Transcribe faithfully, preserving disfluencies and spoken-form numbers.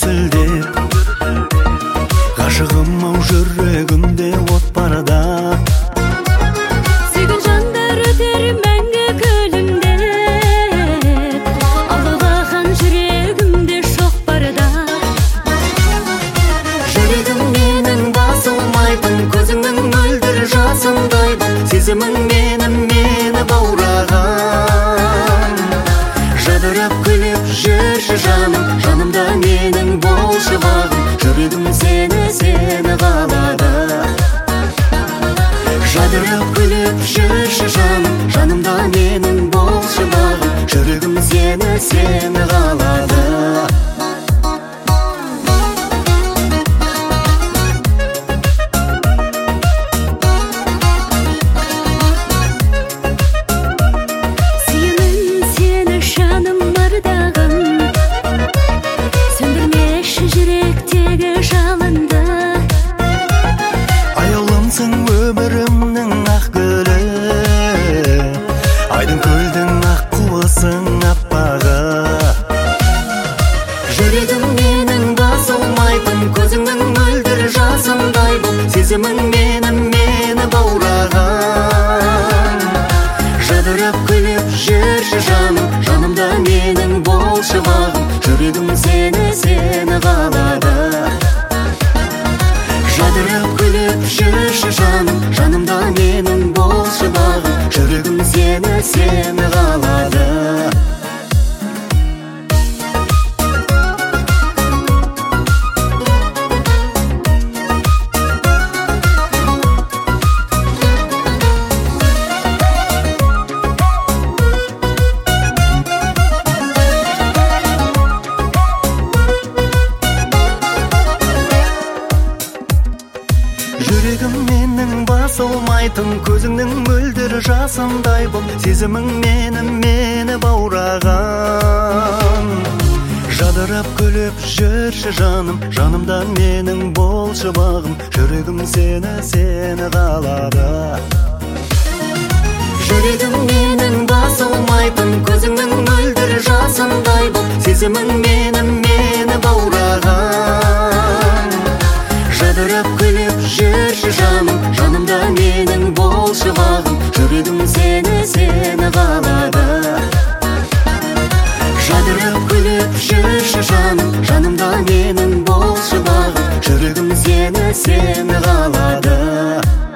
көрүсүлдеп гашыгым ау жүрөгүмдө от барда Сүйгөн жандар өтер мәңгі күлүмдеп Алалаган жүрегимде шок барда Жүрегим менин басылмайтын көзүңнүн мөлдүр жасындай сезимиң менин мени баураган Жадырап күлүп жүрчү жаным жанымда менин болчу багым жүрөгүм сени сени каалады Жадырап күлүп жүрчү жаным жанымда менин болчу багым жүрөгүм сени сени каалады Өмірімнің ақ гүлі айдын көлдің ақ қуысың аппағы жүрегім менің басылмайтын көзіңнің мөлдір жасындай бұл сезімің менің мені баураған жадырап күліп жүрші жаным жанымда менің болшы бағым жүрегім сені сені қалады Жадырап күліп жүрші жаным жанымда менің болшы бағым жүрегім сені сені қалады Жүрегім менің басылмайтын көзіңнің мөлдір жасындай бұл сезімің мені мені баураған Жадырап күліп жүрші жаным жанымда менің болшы бағым жүрегім сені сені қалады Жүрегім менің басылмайтын көзіңнің мөлдір жасындай бұл сезімің мені мені баураған Жадырап күліп жүрші жаным жанымда менің болшы бағым жүрегім сені сені қалады Жадырап күліп жүрші жаным жанымда менің болшы бағым жүрегім сені сені қалады